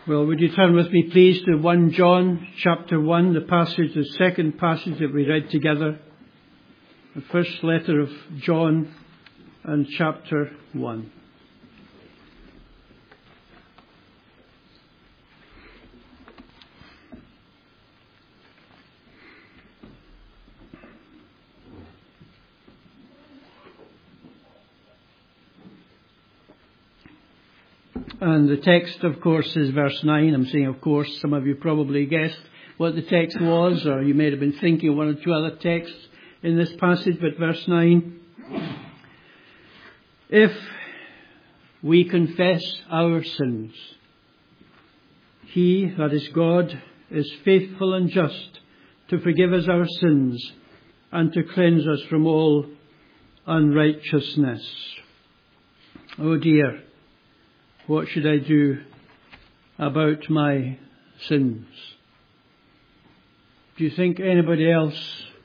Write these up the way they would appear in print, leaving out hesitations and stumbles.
Well, would you turn with me, please, to 1 John chapter 1, the second passage that we read together. The first letter of John and chapter 1. And the text, of course, is verse 9. I'm saying, of course, some of you probably guessed what the text was, or you may have been thinking of one or two other texts in this passage, but verse 9. If we confess our sins, He, that is God, is faithful and just to forgive us our sins and to cleanse us from all unrighteousness. Oh dear. What should I do about my sins? Do you think anybody else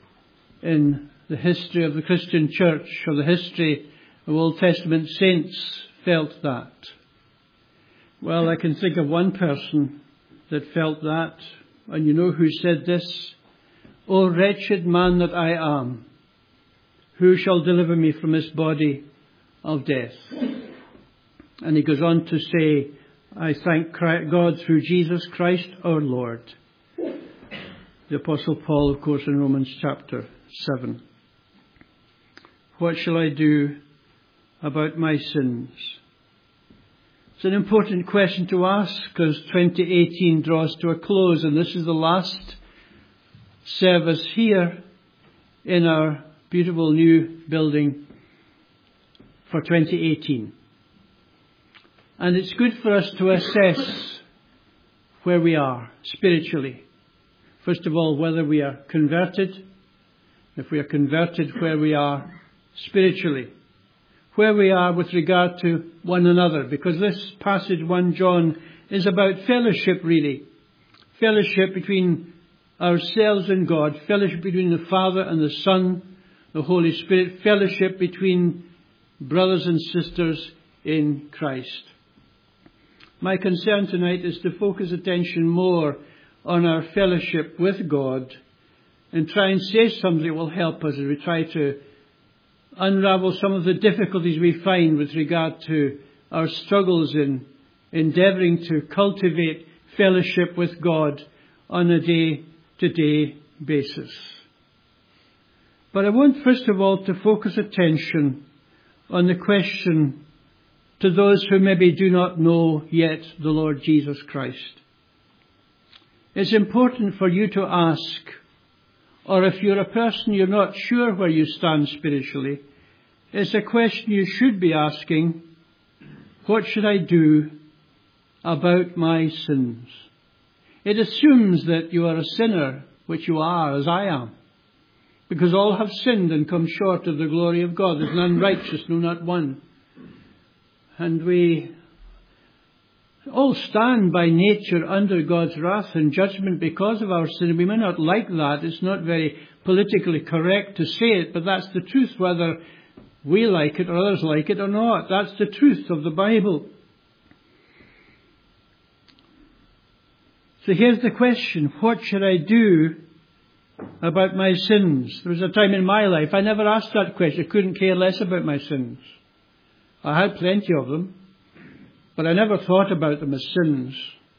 in the history of the Christian church or the history of Old Testament saints felt that? Well, I can think of one person that felt that, and you know who said this? "O wretched man that I am, who shall deliver me from this body of death?" And he goes on to say, "I thank God through Jesus Christ our Lord." The Apostle Paul, of course, in Romans chapter 7. What shall I do about my sins? It's an important question to ask as 2018 draws to a close, and this is the last service here in our beautiful new building for 2018. And it's good for us to assess where we are spiritually. First of all, whether we are converted. If we are converted, where we are spiritually. Where we are with regard to one another. Because this passage, 1 John, is about fellowship really. Fellowship between ourselves and God. Fellowship between the Father and the Son, the Holy Spirit. Fellowship between brothers and sisters in Christ. My concern tonight is to focus attention more on our fellowship with God and try and say something that will help us as we try to unravel some of the difficulties we find with regard to our struggles in endeavouring to cultivate fellowship with God on a day-to-day basis. But I want first of all to focus attention on the question to those who maybe do not know yet the Lord Jesus Christ. It's important for you to ask, or if you're a person you're not sure where you stand spiritually, it's a question you should be asking, what should I do about my sins? It assumes that you are a sinner, which you are, as I am, because all have sinned and come short of the glory of God. There's none righteous, no, not one. And we all stand by nature under God's wrath and judgment because of our sin. We may not like that. It's not very politically correct to say it, but that's the truth, whether we like it or others like it or not. That's the truth of the Bible. So here's the question. What should I do about my sins? There was a time in my life I never asked that question. I couldn't care less about my sins. I had plenty of them, but I never thought about them as sins.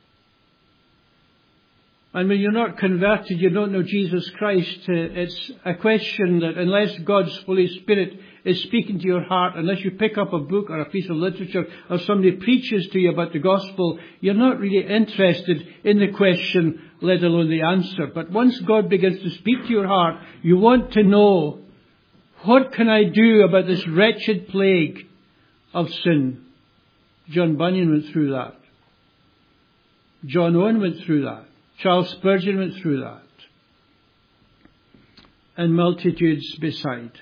And when you're not converted, you don't know Jesus Christ, it's a question that unless God's Holy Spirit is speaking to your heart, unless you pick up a book or a piece of literature or somebody preaches to you about the gospel, you're not really interested in the question, let alone the answer. But once God begins to speak to your heart, you want to know, what can I do about this wretched plague of sin? John Bunyan went through that. John Owen went through that. Charles Spurgeon went through that. And multitudes beside.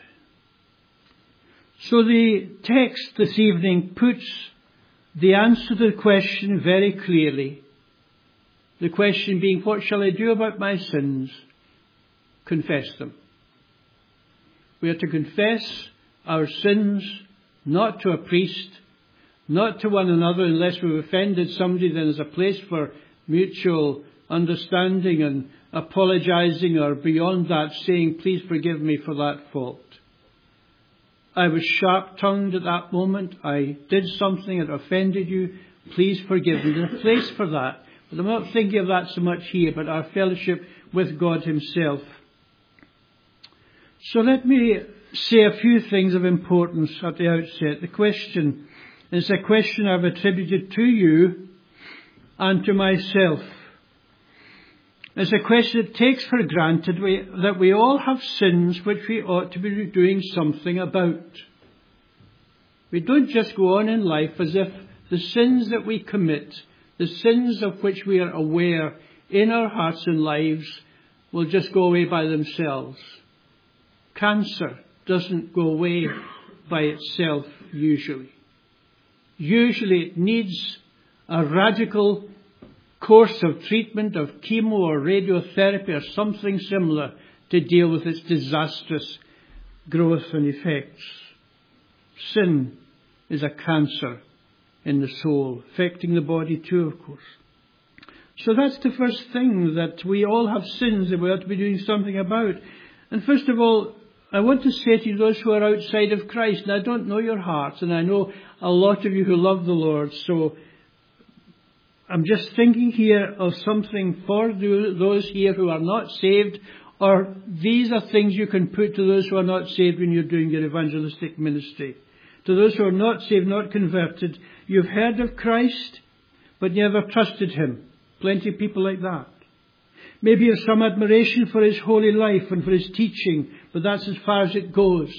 So the text this evening puts the answer to the question very clearly. The question being, what shall I do about my sins? Confess them. We are to confess our sins, not to a priest, Not to one another, unless we've offended somebody, then there's a place for mutual understanding and apologizing, or beyond that saying, please forgive me for that fault. I was sharp-tongued at that moment. I did something that offended you. Please forgive me. There's a place for that. But I'm not thinking of that so much here, but our fellowship with God himself. So let me say a few things of importance at the outset. The question is a question I've attributed to you and to myself. It's a question that takes for granted that we all have sins which we ought to be doing something about. We don't just go on in life as if the sins that we commit, the sins of which we are aware in our hearts and lives, will just go away by themselves. Cancer doesn't go away by itself usually. Usually it needs a radical course of treatment, of chemo or radiotherapy or something similar to deal with its disastrous growth and effects. Sin is a cancer in the soul, affecting the body too, of course. So that's the first thing, that we all have sins that we ought to be doing something about. And first of all, I want to say to you, those who are outside of Christ, and I don't know your hearts, and I know a lot of you who love the Lord, so I'm just thinking here of something for those here who are not saved, or these are things you can put to those who are not saved when you're doing your evangelistic ministry. To those who are not saved, not converted, you've heard of Christ, but you never trusted him. Plenty of people like that. Maybe you have some admiration for his holy life and for his teaching, but that's as far as it goes.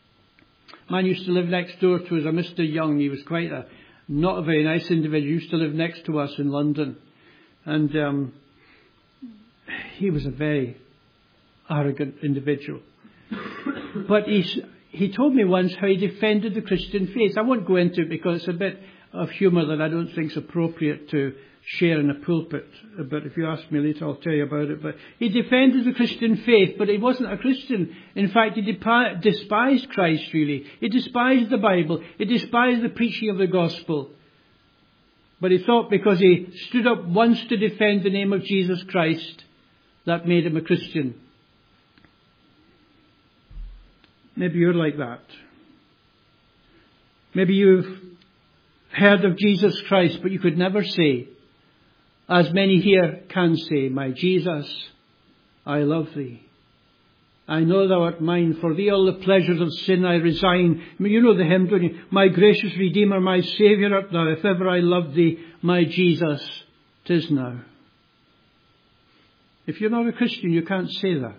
A man used to live next door to us, a Mr. Young. He was quite not a very nice individual. He used to live next to us in London. And he was a very arrogant individual. But he told me once how he defended the Christian faith. I won't go into it because it's a bit of humour that I don't think is appropriate to share in a pulpit. But if you ask me later, I'll tell you about it. But he defended the Christian faith, but he wasn't a Christian. In fact, he despised Christ, really. He despised the Bible. He despised the preaching of the gospel. But he thought because he stood up once to defend the name of Jesus Christ, that made him a Christian. Maybe you're like that. Maybe you've heard of Jesus Christ, but you could never say, as many here can say, my Jesus, I love thee. I know thou art mine. For thee all the pleasures of sin I resign. You know the hymn, don't you? My gracious Redeemer, my Saviour art thou. If ever I loved thee, my Jesus, 'tis now. If you're not a Christian, you can't say that.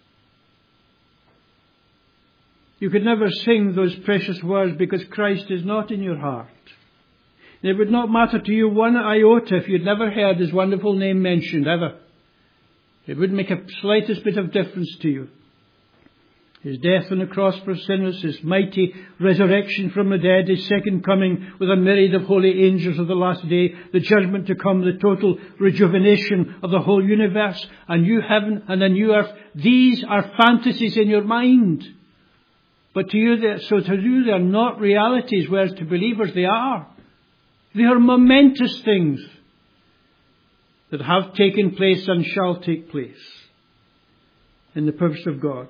You could never sing those precious words because Christ is not in your heart. It would not matter to you one iota if you'd never heard his wonderful name mentioned, ever. It wouldn't make a slightest bit of difference to you. His death on the cross for sinners, his mighty resurrection from the dead, his second coming with a myriad of holy angels of the last day, the judgment to come, the total rejuvenation of the whole universe, a new heaven and a new earth. These are fantasies in your mind. But to you, they're not realities, whereas to believers they are. They are momentous things that have taken place and shall take place in the purpose of God.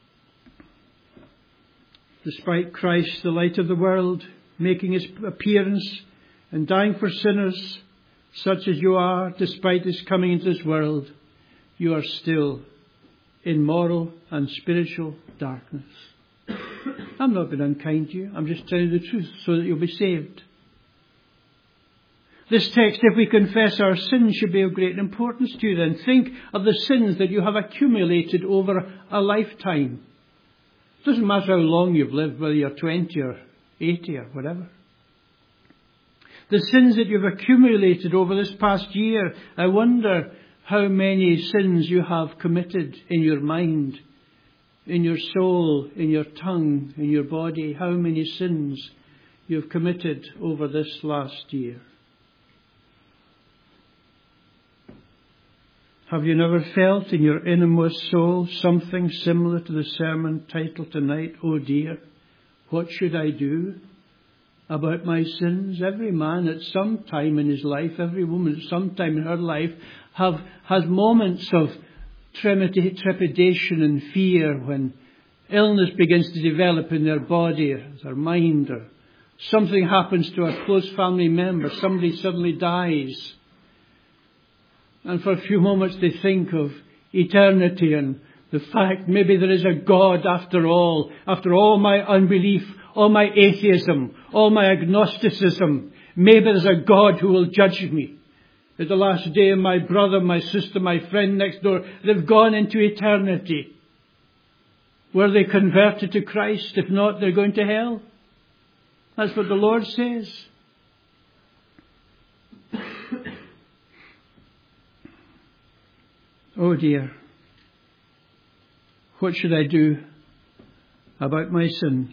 Despite Christ, the light of the world, making his appearance and dying for sinners such as you are, despite his coming into this world, you are still in moral and spiritual darkness. I'm not being unkind to you. I'm just telling you the truth so that you'll be saved. This text, if we confess our sins, should be of great importance to you then. Think of the sins that you have accumulated over a lifetime. It doesn't matter how long you've lived, whether you're 20 or 80 or whatever. The sins that you've accumulated over this past year, I wonder how many sins you have committed in your mind, in your soul, in your tongue, in your body. How many sins you've committed over this last year. Have you never felt in your innermost soul something similar to the sermon title tonight, Oh dear, what should I do? about my sins? Every man at some time in his life, every woman at some time in her life has moments of trepidation and fear when illness begins to develop in their body or their mind, or something happens to a close family member, somebody suddenly dies. And for a few moments they think of eternity and the fact maybe there is a God after all my unbelief, all my atheism, all my agnosticism. Maybe there's a God who will judge me. At the last day, my brother, my sister, my friend next door, they've gone into eternity. Were they converted to Christ? If not, they're going to hell. That's what the Lord says. Oh dear. What should I do about my sins?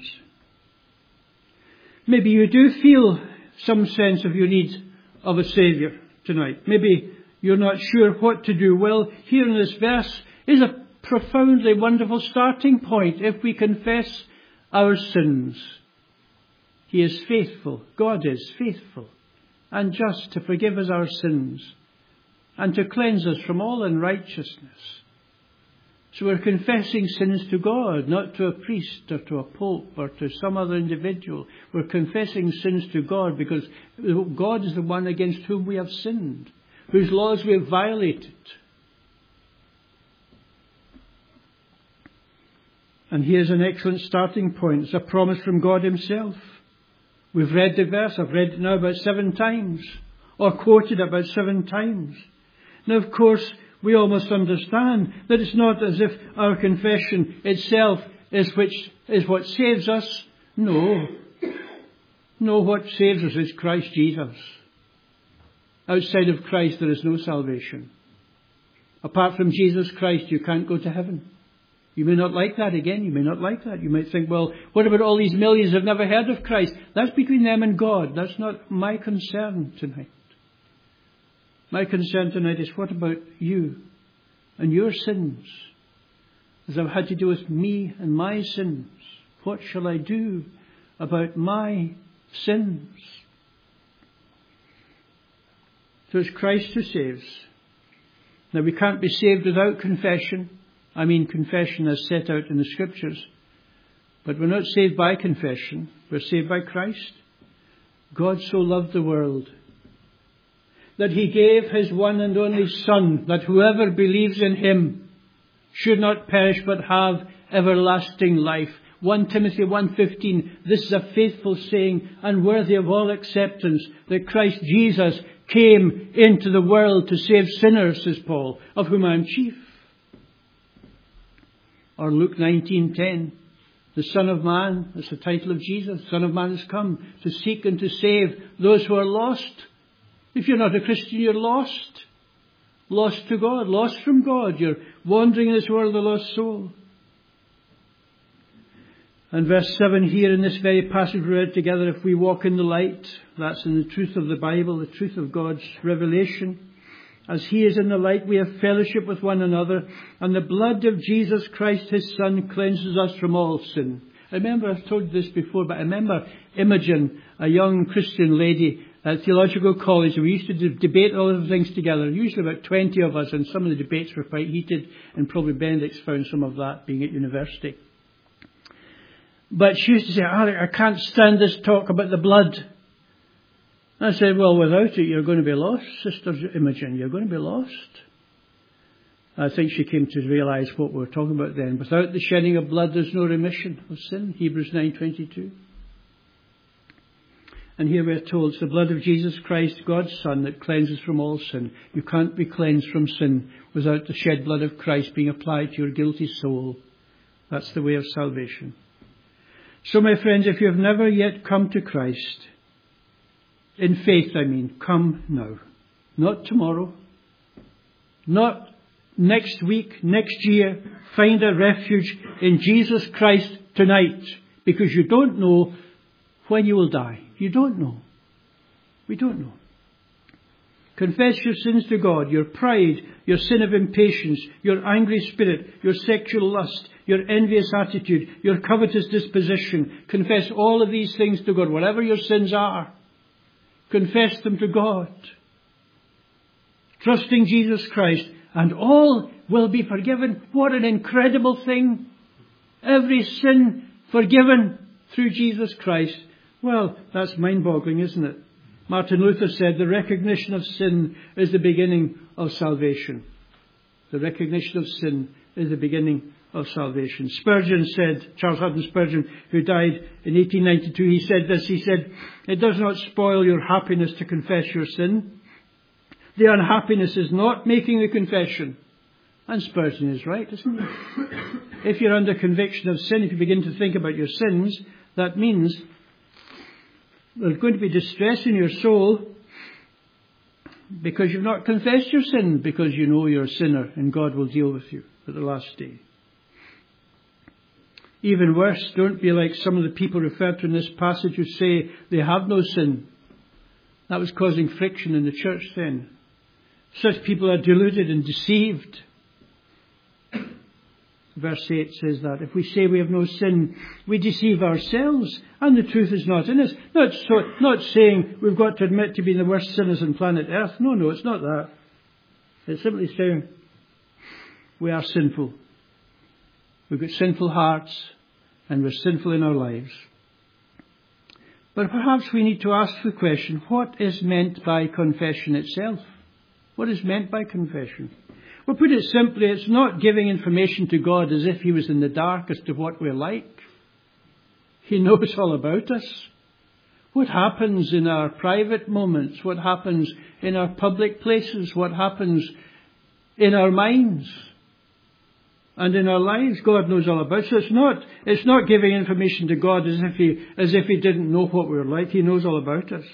Maybe you do feel some sense of your need of a Saviour tonight. Maybe you're not sure what to do. Well, here in this verse is a profoundly wonderful starting point. If we confess our sins, He is faithful. God is faithful and just to forgive us our sins and to cleanse us from all unrighteousness. So we're confessing sins to God, not to a priest or to a pope or to some other individual. We're confessing sins to God because God is the one against whom we have sinned, whose laws we have violated. And here's an excellent starting point. It's a promise from God Himself. We've read the verse. I've read it now about 7 times, or quoted it about 7 times. Now, of course, we almost understand that it's not as if our confession itself is what saves us. No. No, what saves us is Christ Jesus. Outside of Christ there is no salvation. Apart from Jesus Christ you can't go to heaven. You may not like that again. You may not like that. You might think, well, what about all these millions who have never heard of Christ? That's between them and God. That's not my concern tonight. My concern tonight is what about you and your sins? As I've had to do with me and my sins, what shall I do about my sins? So it's Christ who saves. Now we can't be saved without confession. I mean confession as set out in the Scriptures. But we're not saved by confession. We're saved by Christ. God so loved the world that He gave His one and only Son, that whoever believes in Him should not perish but have everlasting life. 1 Timothy 1:15, this is a faithful saying and worthy of all acceptance, that Christ Jesus came into the world to save sinners, says Paul, of whom I am chief. Or Luke 19:10, the Son of Man, that's the title of Jesus, Son of Man has come to seek and to save those who are lost. If you're not a Christian, you're lost. Lost to God, lost from God. You're wandering in this world, a lost soul. And verse 7 here in this very passage we read together, if we walk in the light, that's in the truth of the Bible, the truth of God's revelation. As He is in the light, we have fellowship with one another, and the blood of Jesus Christ, His Son, cleanses us from all sin. I remember, I've told you this before, but I remember Imogen, a young Christian lady at theological college. We used to debate all of the things together, usually about 20 of us, and some of the debates were quite heated, and probably Benedict's found some of that being at university. But she used to say, Alec, I can't stand this talk about the blood. I said, well, without it, you're going to be lost, Sister Imogen. You're going to be lost. I think she came to realise what we were talking about then. Without the shedding of blood, there's no remission of sin. Hebrews 9:22. And here we're told it's the blood of Jesus Christ, God's Son, that cleanses from all sin. You can't be cleansed from sin without the shed blood of Christ being applied to your guilty soul. That's the way of salvation. So, my friends, if you have never yet come to Christ, in faith, I mean, come now. Not tomorrow. Not next week, next year. Find a refuge in Jesus Christ tonight. Because you don't know when you will die. You don't know. We don't know. Confess your sins to God, your pride, your sin of impatience, your angry spirit, your sexual lust, your envious attitude, your covetous disposition. Confess all of these things to God, whatever your sins are. Confess them to God. Trusting Jesus Christ, and all will be forgiven. What an incredible thing. Every sin forgiven through Jesus Christ. Well, that's mind-boggling, isn't it? Martin Luther said the recognition of sin is the beginning of salvation. The recognition of sin is the beginning of salvation. Spurgeon said, Charles Haddon Spurgeon, who died in 1892, he said this, he said, it does not spoil your happiness to confess your sin. The unhappiness is not making the confession. And Spurgeon is right, isn't he? If you're under conviction of sin, if you begin to think about your sins, that means there's going to be distress in your soul because you've not confessed your sin, because you know you're a sinner and God will deal with you at the last day. Even worse, don't be like some of the people referred to in this passage who say they have no sin. That was causing friction in the church then. Such people are deluded and deceived. Verse 8 says that if we say we have no sin, we deceive ourselves and the truth is not in us. Not saying we've got to admit to being the worst sinners on planet Earth. No, it's not that. It's simply saying we are sinful. We've got sinful hearts and we're sinful in our lives. But perhaps we need to ask the question, what is meant by confession itself? What is meant by confession? Well, put it simply, it's not giving information to God as if He was in the dark as to what we're like. He knows all about us. What happens in our private moments? What happens in our public places? What happens in our minds and in our lives? God knows all about us. So it's not giving information to God as if He didn't know what we're like. He knows all about us.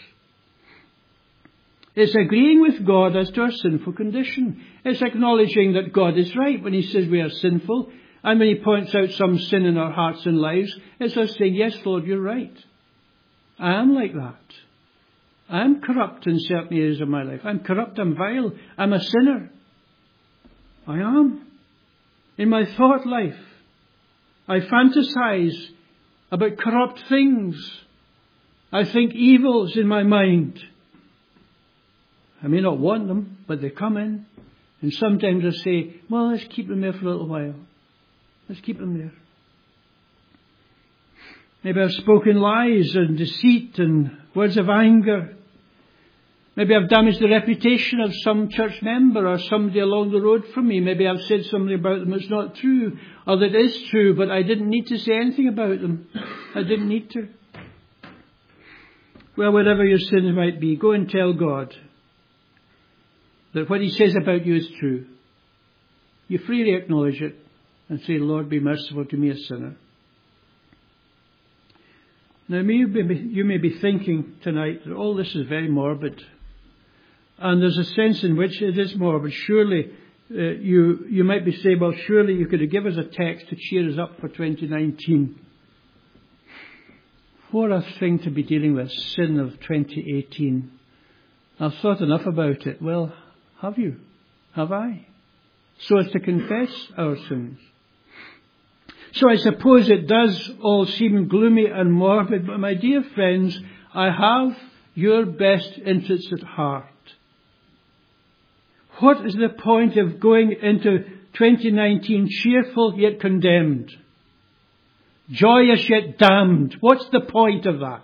It's agreeing with God as to our sinful condition. It's acknowledging that God is right when He says we are sinful. And when He points out some sin in our hearts and lives, it's us saying, yes, Lord, you're right. I am like that. I am corrupt in certain areas of my life. I'm corrupt, I'm vile, I'm a sinner. I am. In my thought life, I fantasize about corrupt things. I think evils in my mind. I may not want them, but they come in. And sometimes I say, well, let's keep them there for a little while. Let's keep them there. Maybe I've spoken lies and deceit and words of anger. Maybe I've damaged the reputation of some church member or somebody along the road from me. Maybe I've said something about them that's not true, or that is true, but I didn't need to say anything about them. I didn't need to. Well, whatever your sins might be, go and tell God that what He says about you is true. You freely acknowledge it and say, Lord, be merciful to me, a sinner. Now, you may be thinking tonight that all this is very morbid. And there's a sense in which it is morbid. Surely, you might be saying, well, surely you could give us a text to cheer us up for 2019. What a thing to be dealing with, sin of 2018. I've thought enough about it. Well, have you? Have I? So as to confess our sins. So I suppose it does all seem gloomy and morbid, but my dear friends, I have your best interests at heart. What is the point of going into 2019 cheerful yet condemned? Joyous yet damned? What's the point of that?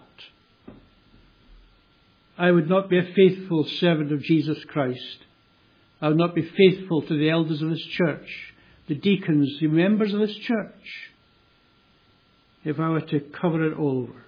I would not be a faithful servant of Jesus Christ. I would not be faithful to the elders of this church, the deacons, the members of this church, if I were to cover it all over.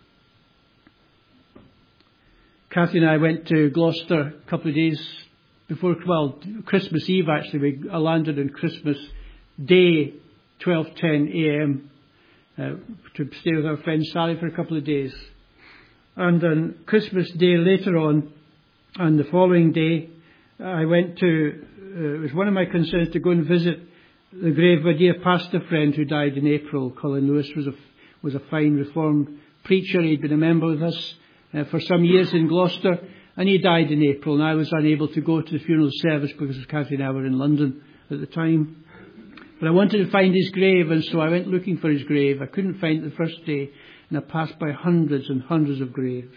Kathy and I went to Gloucester a couple of days before, Christmas Eve actually. I landed on Christmas Day, 12:10 a.m. To stay with our friend Sally for a couple of days. And on Christmas Day later on the following day, I went to, it was one of my concerns to go and visit the grave of a dear pastor friend who died in April. Colin Lewis was a fine Reformed preacher. He'd been a member with us for some years in Gloucester. And he died in April, and I was unable to go to the funeral service because Kathy and I were in London at the time. But I wanted to find his grave, and so I went looking for his grave. I couldn't find it the first day, and I passed by hundreds and hundreds of graves.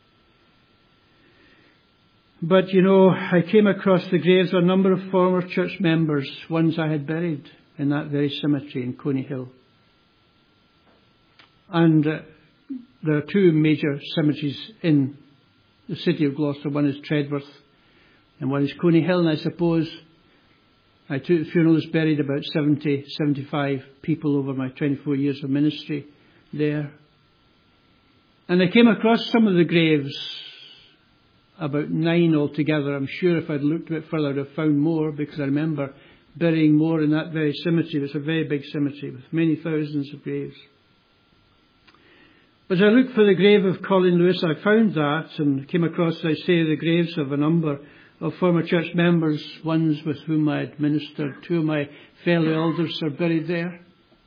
But, I came across the graves of a number of former church members, ones I had buried in that very cemetery in Coney Hill. And there are two major cemeteries in the city of Gloucester. One is Tredworth and one is Coney Hill. And I suppose I took the funerals, buried about 70, 75 people over my 24 years of ministry there. And I came across some of the graves, about 9 altogether. I'm sure if I'd looked a bit further, I'd have found more, because I remember burying more in that very cemetery. It's a very big cemetery with many thousands of graves. But as I looked for the grave of Colin Lewis, I found that and came across, as I say, the graves of a number of former church members, ones with whom I had ministered. 2 of my fellow elders are buried there.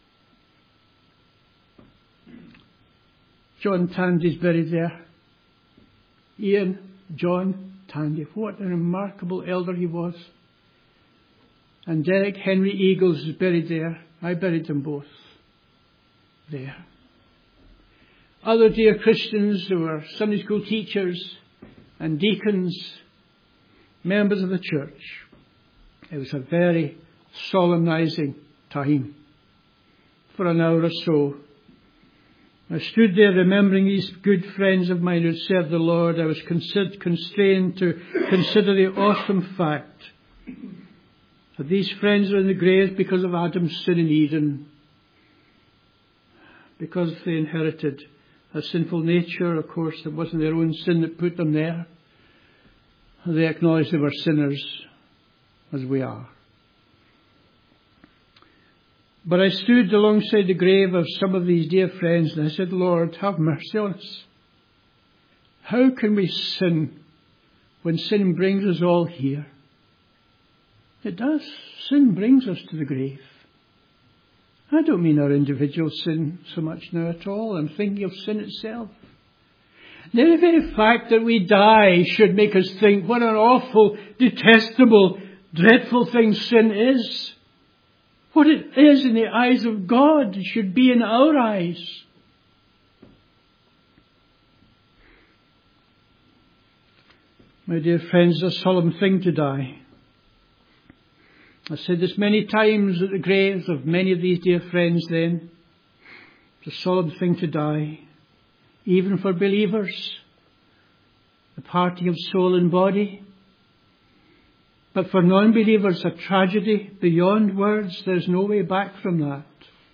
John Tandy's buried there. Ian, John Tandy, what a remarkable elder he was. And Derek Henry Eagles is buried there. I buried them both there. Other dear Christians who were Sunday school teachers and deacons, members of the church. It was a very solemnizing time for an hour or so. I stood there remembering these good friends of mine who served the Lord. I was constrained to consider the awesome fact that these friends are in the grave because of Adam's sin in Eden, because they inherited a sinful nature. Of course, it wasn't their own sin that put them there. They acknowledged they were sinners, as we are. But I stood alongside the grave of some of these dear friends, and I said, Lord, have mercy on us. How can we sin when sin brings us all here? It does. Sin brings us to the grave. I don't mean our individual sin so much now at all. I'm thinking of sin itself. The very fact that we die should make us think what an awful, detestable, dreadful thing sin is. What it is in the eyes of God should be in our eyes. My dear friends, it's a solemn thing to die. I've said this many times at the graves of many of these dear friends then. It's a solemn thing to die. Even for believers. The parting of soul and body. But for non-believers, a tragedy beyond words. There's no way back from that.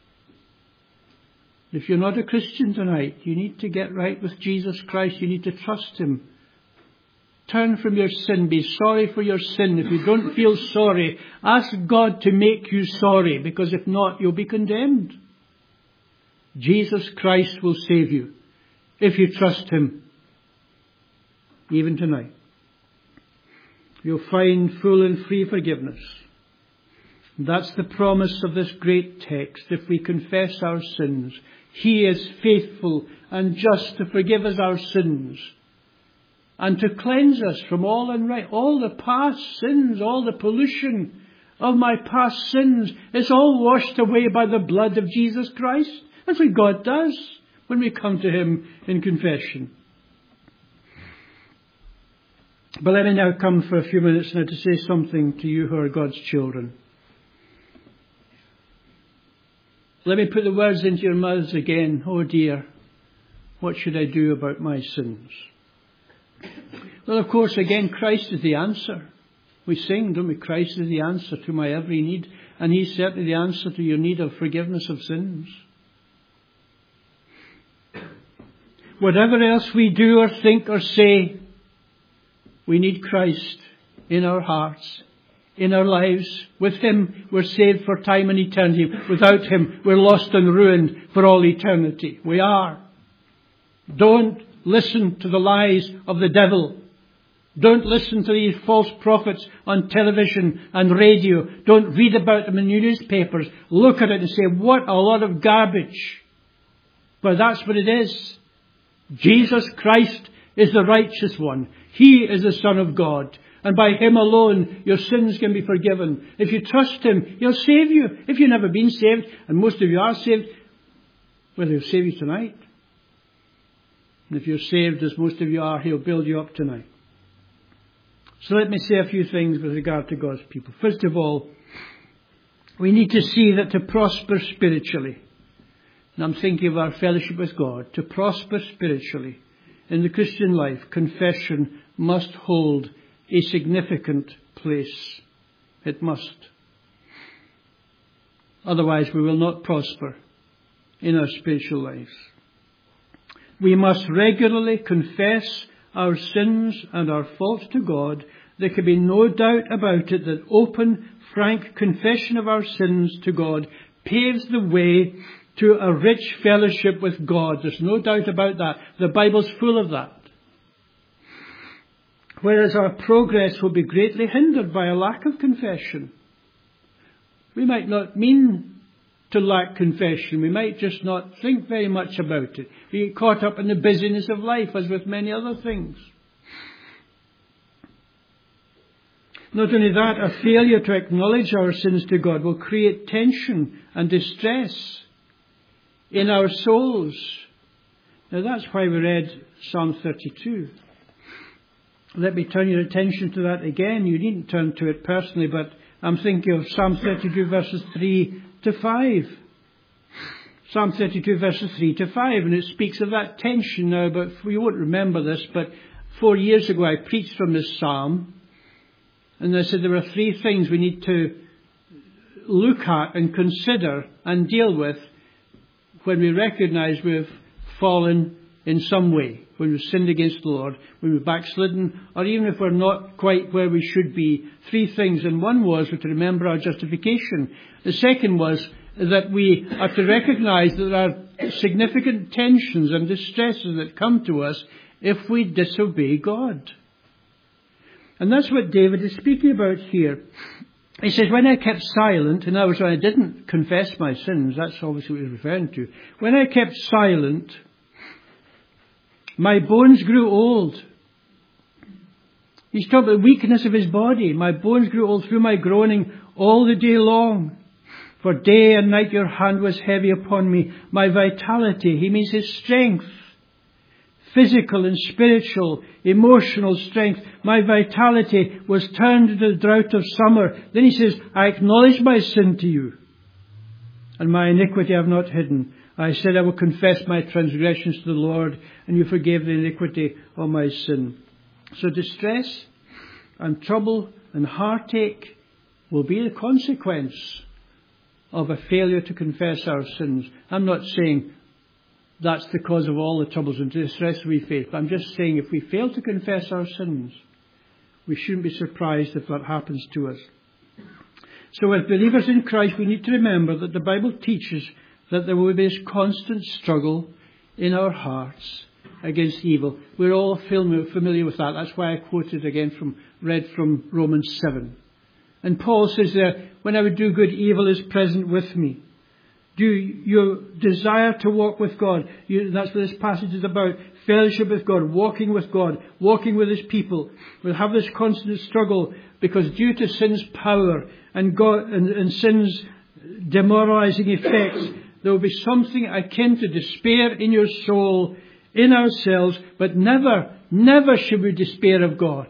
If you're not a Christian tonight, you need to get right with Jesus Christ. You need to trust Him. Turn from your sin. Be sorry for your sin. If you don't feel sorry, ask God to make you sorry, because if not, you'll be condemned. Jesus Christ will save you if you trust Him, even tonight. You'll find full and free forgiveness. That's the promise of this great text. If we confess our sins, He is faithful and just to forgive us our sins and to cleanse us from all unright, all the past sins, all the pollution of my past sins. It's all washed away by the blood of Jesus Christ. That's what God does when we come to Him in confession. But let me now come for a few minutes now to say something to you who are God's children. Let me put the words into your mouths again. Oh dear, what should I do about my sins? Well, of course, again, Christ is the answer. We sing, don't we? Christ is the answer to my every need. And He's certainly the answer to your need of forgiveness of sins. Whatever else we do or think or say, we need Christ in our hearts, in our lives. With Him, we're saved for time and eternity. Without Him, we're lost and ruined for all eternity. We are. Don't listen to the lies of the devil. Don't listen to these false prophets on television and radio. Don't read about them in newspapers. Look at it and say, what a lot of garbage. But that's what it is. Jesus Christ is the righteous one. He is the Son of God. And by Him alone, your sins can be forgiven. If you trust Him, He'll save you. If you've never been saved, and most of you are saved, well, He'll save you tonight. And if you're saved, as most of you are, He'll build you up tonight. So let me say a few things with regard to God's people. First of all, we need to see that to prosper spiritually, and I'm thinking of our fellowship with God, to prosper spiritually in the Christian life, confession must hold a significant place. It must. Otherwise we will not prosper in our spiritual lives. We must regularly confess our sins and our faults to God. There can be no doubt about it that open, frank confession of our sins to God paves the way to a rich fellowship with God. There's no doubt about that. The Bible's full of that. Whereas our progress will be greatly hindered by a lack of confession. We might not mean to lack confession. We might just not think very much about it. We get caught up in the busyness of life, as with many other things. Not only that, a failure to acknowledge our sins to God will create tension and distress in our souls. Now that's why we read Psalm 32. Let me turn your attention to that again. You needn't turn to it personally, but I'm thinking of Psalm 32 verses 3 to 5. Psalm 32 verses 3 to 5, and it speaks of that tension now, but you won't remember this, but 4 years ago I preached from this psalm, and I said there are 3 things we need to look at and consider and deal with when we recognize we've fallen in some way, when we've sinned against the Lord, when we've backslidden, or even if we're not quite where we should be. 3 things, and one was to remember our justification. The second was that we are to recognize that there are significant tensions and distresses that come to us if we disobey God. And that's what David is speaking about here. He says, when I kept silent, in other words, when I didn't confess my sins, that's obviously what he's referring to. When I kept silent, my bones grew old. He's talking about the weakness of his body. My bones grew old through my groaning all the day long. For day and night your hand was heavy upon me. My vitality, he means his strength, physical and spiritual, emotional strength. My vitality was turned into the drought of summer. Then he says, I acknowledge my sin to you, and my iniquity I have not hidden. I said, I will confess my transgressions to the Lord, and you forgave the iniquity of my sin. So distress and trouble and heartache will be the consequence of a failure to confess our sins. I'm not saying that's the cause of all the troubles and distress we face, but I'm just saying if we fail to confess our sins, we shouldn't be surprised if that happens to us. So as believers in Christ, we need to remember that the Bible teaches that there will be this constant struggle in our hearts against evil. We're all familiar with that. That's why I quoted again read from Romans 7. And Paul says there, when I would do good, evil is present with me. Do you desire to walk with God? That's what this passage is about. Fellowship with God, walking with His people. We'll have this constant struggle because due to sin's power and God and sin's demoralizing effects, there will be something akin to despair in your soul, in ourselves, but never should we despair of God.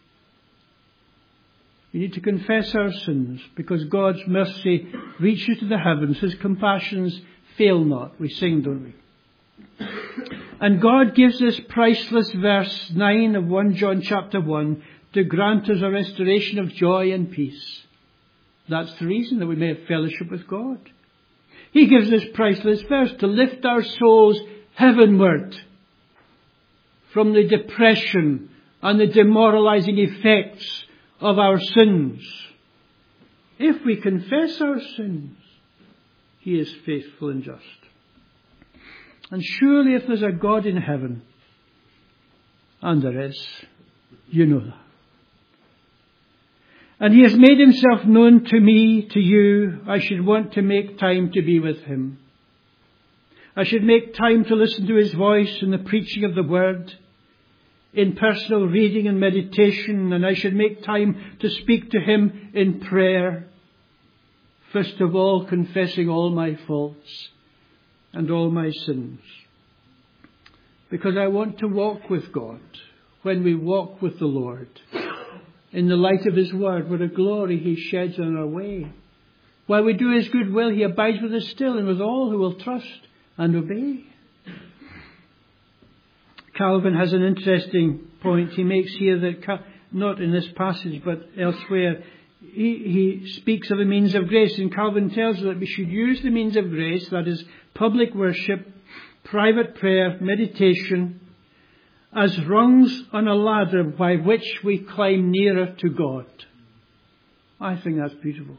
We need to confess our sins because God's mercy reaches to the heavens. His compassions fail not. We sing, don't we? And God gives this priceless verse 9 of 1 John chapter 1 to grant us a restoration of joy and peace. That's the reason that we may have fellowship with God. He gives this priceless verse to lift our souls heavenward from the depression and the demoralizing effects of our sins. If we confess our sins, He is faithful and just. And surely if there's a God in heaven, and there is, you know that. And He has made Himself known to me, to you, I should want to make time to be with Him. I should make time to listen to His voice in the preaching of the Word. in personal reading and meditation, and I should make time to speak to Him in prayer. First of all, confessing all my faults and all my sins. Because I want to walk with God. When we walk with the Lord, in the light of His Word, what a glory He sheds on our way. While we do His good will, He abides with us still and with all who will trust and obey. Calvin has an interesting point he makes here, that not in this passage but elsewhere. He speaks of the means of grace, and Calvin tells us that we should use the means of grace, that is, public worship, private prayer, meditation, as rungs on a ladder by which we climb nearer to God. I think that's beautiful.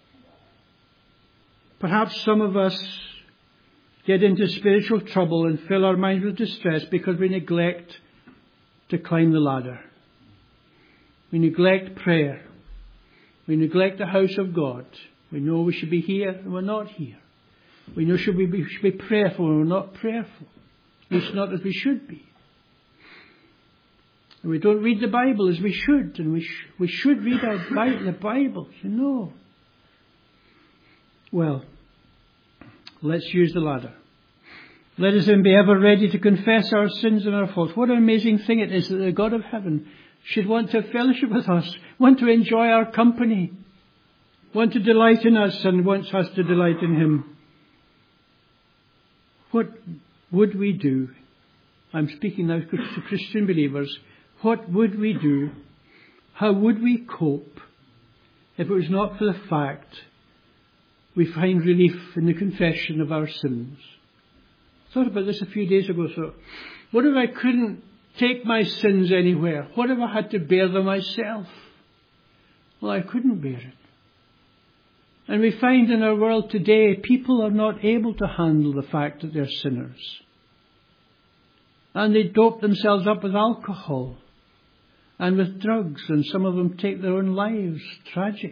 Perhaps some of us get into spiritual trouble and fill our minds with distress because we neglect to climb the ladder. We neglect prayer. We neglect the house of God. We know we should be here and we're not here. We know we should be prayerful and we're not prayerful. At least not as we should be. And we don't read the Bible as we should. And we should read the Bible, you know. Well, let's use the ladder. Let us then be ever ready to confess our sins and our faults. What an amazing thing it is that the God of heaven should want to fellowship with us, want to enjoy our company, want to delight in us and wants us to delight in Him. What would we do? I'm speaking now to Christian believers. What would we do? How would we cope if it was not for the fact we find relief in the confession of our sins? I thought about this a few days ago. So, what if I couldn't take my sins anywhere? What if I had to bear them myself? Well, I couldn't bear it. And we find in our world today, people are not able to handle the fact that they're sinners. And they dope themselves up with alcohol and with drugs, and some of them take their own lives. Tragic.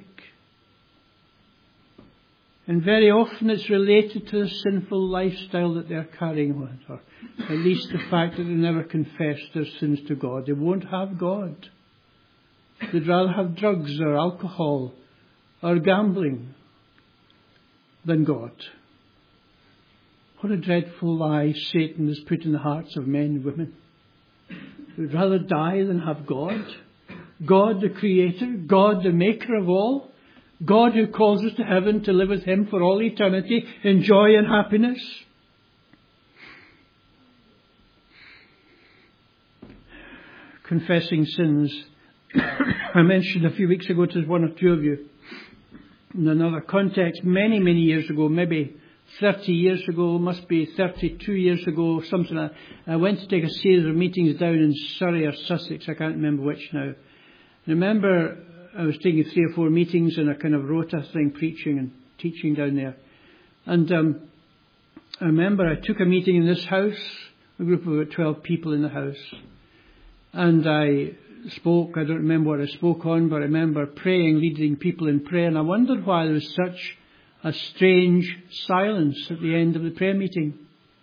And very often it's related to the sinful lifestyle that they're carrying on, or at least the fact that they never confessed their sins to God. They won't have God. They'd rather have drugs or alcohol or gambling than God. What a dreadful lie Satan has put in the hearts of men and women. They'd rather die than have God. God the Creator, God the Maker of all. God who calls us to heaven to live with Him for all eternity in joy and happiness. Confessing sins. I mentioned a few weeks ago to one or two of you in another context, many, many years ago, maybe 30 years ago, must be 32 years ago, something like that. I went to take a series of meetings down in Surrey or Sussex, I can't remember which now. I remember I was taking 3 or 4 meetings in a kind of rota thing, preaching and teaching down there. And I remember I took a meeting in this house, a group of about 12 people in the house. And I spoke, I don't remember what I spoke on, but I remember praying, leading people in prayer. And I wondered why there was such a strange silence at the end of the prayer meeting.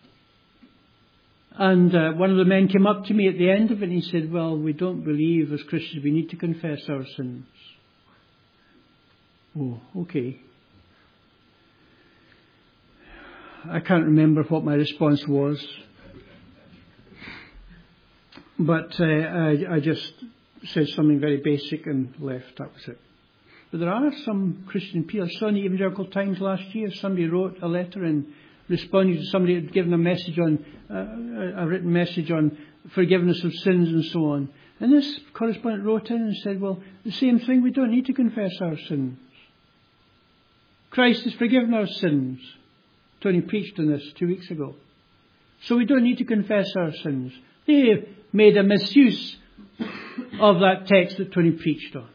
And one of the men came up to me at the end of it and he said, well, we don't believe as Christians we need to confess our sins. Oh, okay. I can't remember what my response was. But I just said something very basic and left. That was it. But there are some Christian people. I saw in the Evangelical Times last year, somebody wrote a letter and responding to somebody who had given a message on, a written message on forgiveness of sins and so on. And this correspondent wrote in and said, well, the same thing, we don't need to confess our sins. Christ has forgiven our sins. Tony preached on this 2 weeks ago. So we don't need to confess our sins. They made a misuse of that text that Tony preached on.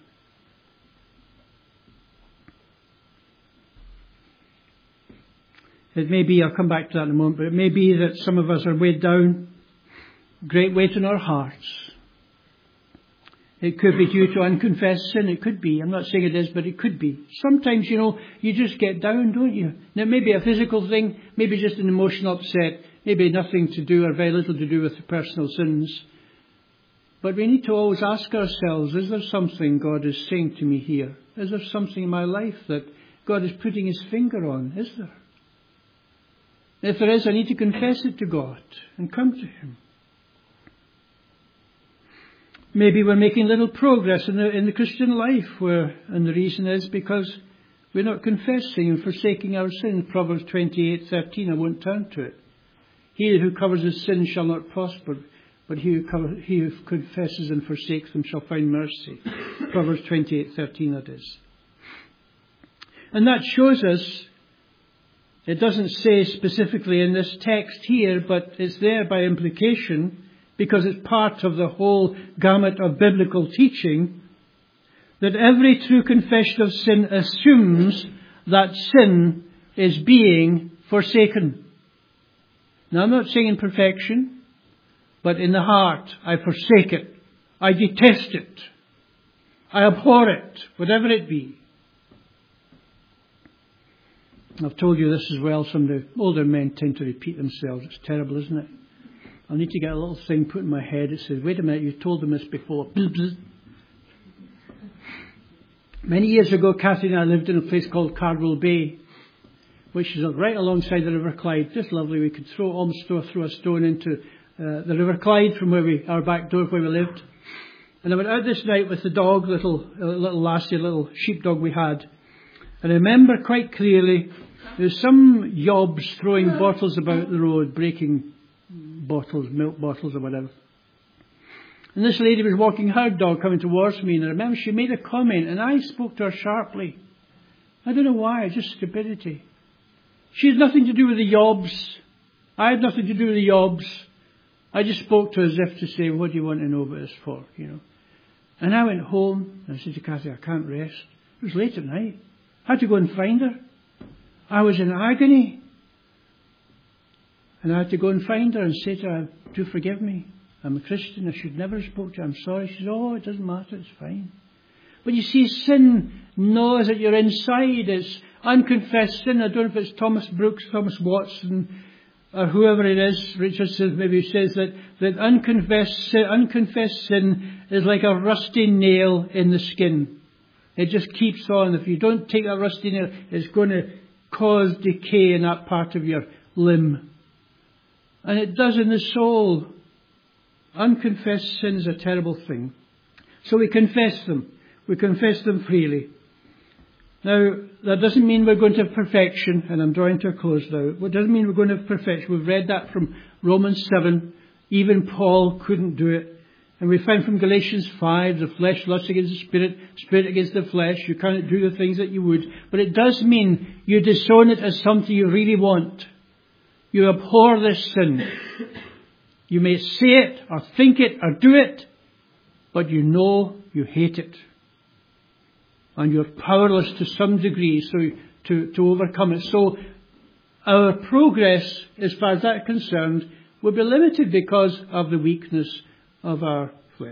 It may be, I'll come back to that in a moment, but it may be that some of us are weighed down, great weight on our hearts. It could be due to unconfessed sin. It could be. I'm not saying it is, but it could be. Sometimes, you just get down, don't you? Now, it may be a physical thing, maybe just an emotional upset, maybe nothing to do or very little to do with the personal sins. But we need to always ask ourselves, is there something God is saying to me here? Is there something in my life that God is putting His finger on? Is there? If there is, I need to confess it to God and come to Him. Maybe we're making little progress in the Christian life, and the reason is because we're not confessing and forsaking our sins. Proverbs 28:13, I won't turn to it. He who covers his sins shall not prosper, but he who confesses and forsakes them shall find mercy. Proverbs 28:13, that is. And that shows us, it doesn't say specifically in this text here, but it's there by implication, because it's part of the whole gamut of biblical teaching, that every true confession of sin assumes that sin is being forsaken. Now, I'm not saying in perfection, but in the heart, I forsake it. I detest it. I abhor it, whatever it be. I've told you this as well. Some of the older men tend to repeat themselves. It's terrible, isn't it? I'll need to get a little thing put in my head. It says, wait a minute, you told them this before. Many years ago, Kathy and I lived in a place called Cardwell Bay, which is right alongside the River Clyde. Just lovely. We could almost throw a stone into the River Clyde from our back door where we lived. And I went out this night with the dog, little lassie, little sheepdog we had. And I remember quite clearly there was some yobs throwing bottles about the road, breaking bottles, milk bottles or whatever. And this lady was walking her dog coming towards me, and I remember she made a comment, and I spoke to her sharply. I don't know why, just stupidity. She had nothing to do with the yobs. I had nothing to do with the yobs. I just spoke to her as if to say, what do you want to know about this for, And I went home, and I said to Kathy, I can't rest. It was late at night. I had to go and find her. I was in agony. And I had to go and find her and say to her, do forgive me. I'm a Christian. I should never have spoke to you. I'm sorry. She said, oh, it doesn't matter. It's fine. But you see, sin knows that you're inside. It's unconfessed sin. I don't know if it's Thomas Brooks, Thomas Watson, or whoever it is. Richard says, maybe says that unconfessed sin is like a rusty nail in the skin. It just keeps on. If you don't take that rusty nail, it's going to cause decay in that part of your limb. And it does in the soul. Unconfessed sin is a terrible thing. So we confess them. We confess them freely. Now, that doesn't mean we're going to have perfection, and I'm drawing to a close now. It doesn't mean we're going to have perfection. We've read that from Romans 7. Even Paul couldn't do it. And we find from Galatians 5, the flesh lusts against the spirit, spirit against the flesh. You can't do the things that you would. But it does mean you disown it as something you really want. You abhor this sin. You may say it or think it or do it, but you know you hate it. And you're powerless to some degree to overcome it. So our progress, as far as that's concerned, will be limited because of the weakness of our flesh.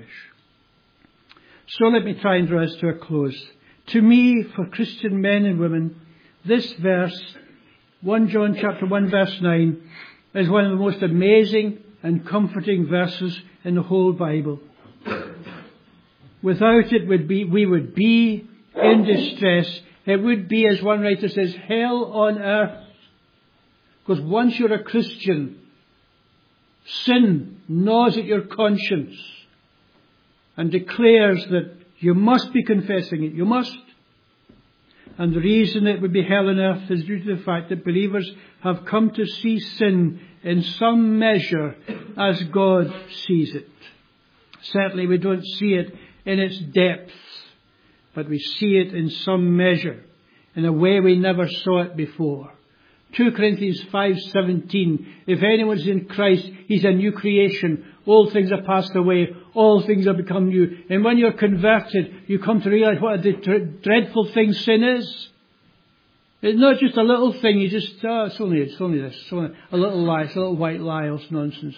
So let me try and draw us to a close. To me, for Christian men and women, this verse, 1 John chapter 1 verse 9, is one of the most amazing and comforting verses in the whole Bible. Without it, we would be in distress. It would be, as one writer says, hell on earth. Because once you're a Christian, sin gnaws at your conscience and declares that you must be confessing it. You must. And the reason it would be hell on earth is due to the fact that believers have come to see sin in some measure as God sees it. Certainly we don't see it in its depth, but we see it in some measure, in a way we never saw it before. 2 Corinthians 5:17, if anyone's in Christ, he's a new creation. Old things are passed away, all things have become new. And when you're converted, you come to realize what a dreadful thing sin is. It's not just a little thing, you just, it's only this, it's only a little lie, it's a little white lie, it's nonsense.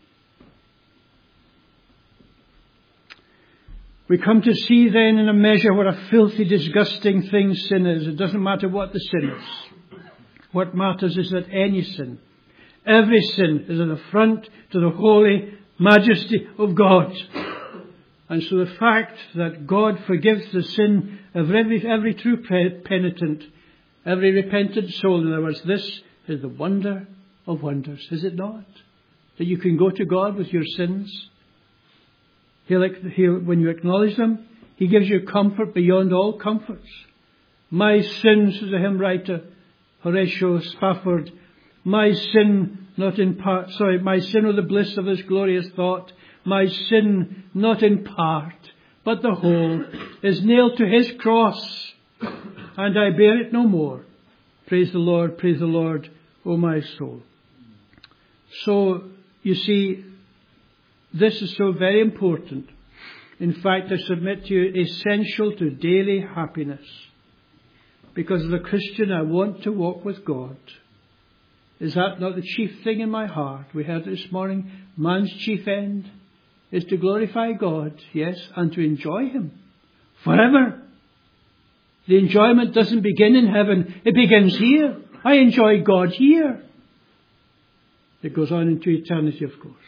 We come to see then in a measure what a filthy, disgusting thing sin is. It doesn't matter what the sin is. What matters is that any sin, every sin, is an affront to the holy majesty of God. And so the fact that God forgives the sin of every true penitent, every repentant soul, in other words, this is the wonder of wonders, is it not? That you can go to God with your sins. When you acknowledge them, He gives you comfort beyond all comforts. My sin, says the hymn writer, Horatio Spafford, my sin not in part, my sin of the bliss of this glorious thought, my sin not in part, but the whole, is nailed to His cross, and I bear it no more. Praise the Lord, O my soul. So, you see, this is so very important. In fact, I submit to you, essential to daily happiness. Because as a Christian, I want to walk with God. Is that not the chief thing in my heart? We heard this morning, man's chief end is to glorify God, yes, and to enjoy Him forever. The enjoyment doesn't begin in heaven, it begins here. I enjoy God here. It goes on into eternity, of course.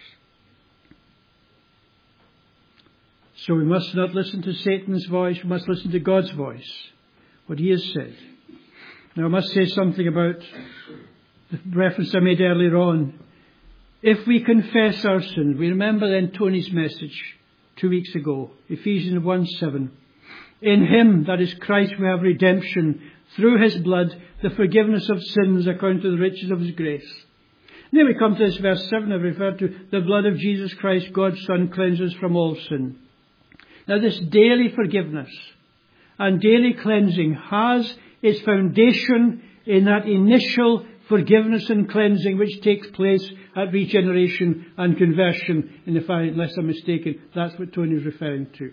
So we must not listen to Satan's voice, we must listen to God's voice, what He has said. Now I must say something about the reference I made earlier on. If we confess our sins, we remember then Tony's message 2 weeks ago, Ephesians 1:7. In Him, that is Christ, we have redemption, through His blood, the forgiveness of sins according to the riches of His grace. And then we come to this verse 7, I've referred to, the blood of Jesus Christ, God's Son, cleanses from all sin. Now this daily forgiveness and daily cleansing has its foundation in that initial forgiveness and cleansing which takes place at regeneration and conversion. And unless I'm mistaken, that's what Tony is referring to.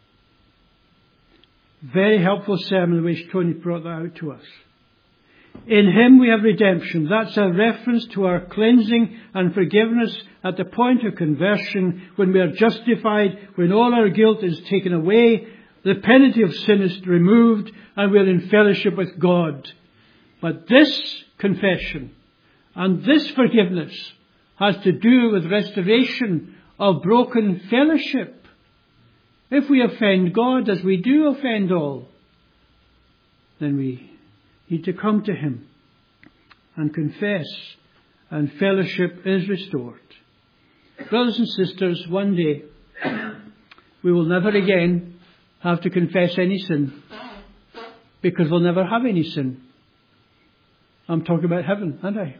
Very helpful sermon the way Tony brought that out to us. In Him we have redemption. That's a reference to our cleansing and forgiveness at the point of conversion, when we are justified, when all our guilt is taken away, the penalty of sin is removed, and we are in fellowship with God. But this confession and this forgiveness has to do with restoration of broken fellowship. If we offend God, as we do offend all, then we need to come to Him and confess, and fellowship is restored. Brothers and sisters, one day we will never again have to confess any sin, because we'll never have any sin. I'm talking about heaven, aren't I?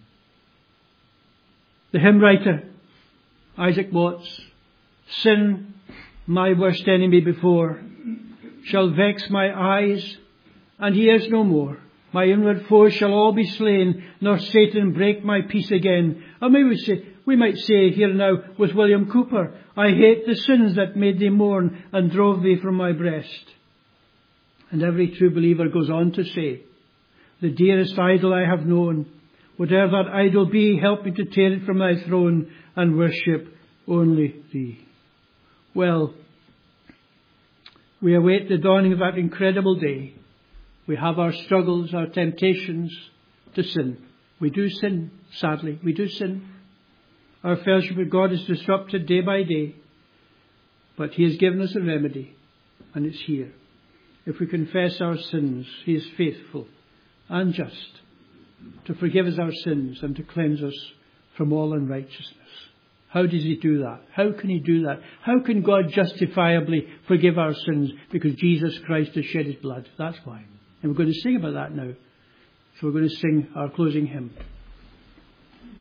The hymn writer, Isaac Watts, sin, my worst enemy before, shall vex my eyes and ears no more. My inward foes shall all be slain, nor Satan break my peace again. Or we might say here now with William Cooper, I hate the sins that made thee mourn and drove thee from my breast. And every true believer goes on to say, the dearest idol I have known, whatever that idol be, help me to tear it from thy throne and worship only thee. Well, we await the dawning of that incredible day. We have our struggles, our temptations to sin. We do sin, sadly. We do sin. Our fellowship with God is disrupted day by day. But He has given us a remedy, and it's here. If we confess our sins, He is faithful and just to forgive us our sins and to cleanse us from all unrighteousness. How does He do that? How can He do that? How can God justifiably forgive our sins? Because Jesus Christ has shed His blood. That's why. And we're going to sing about that now. So we're going to sing our closing hymn.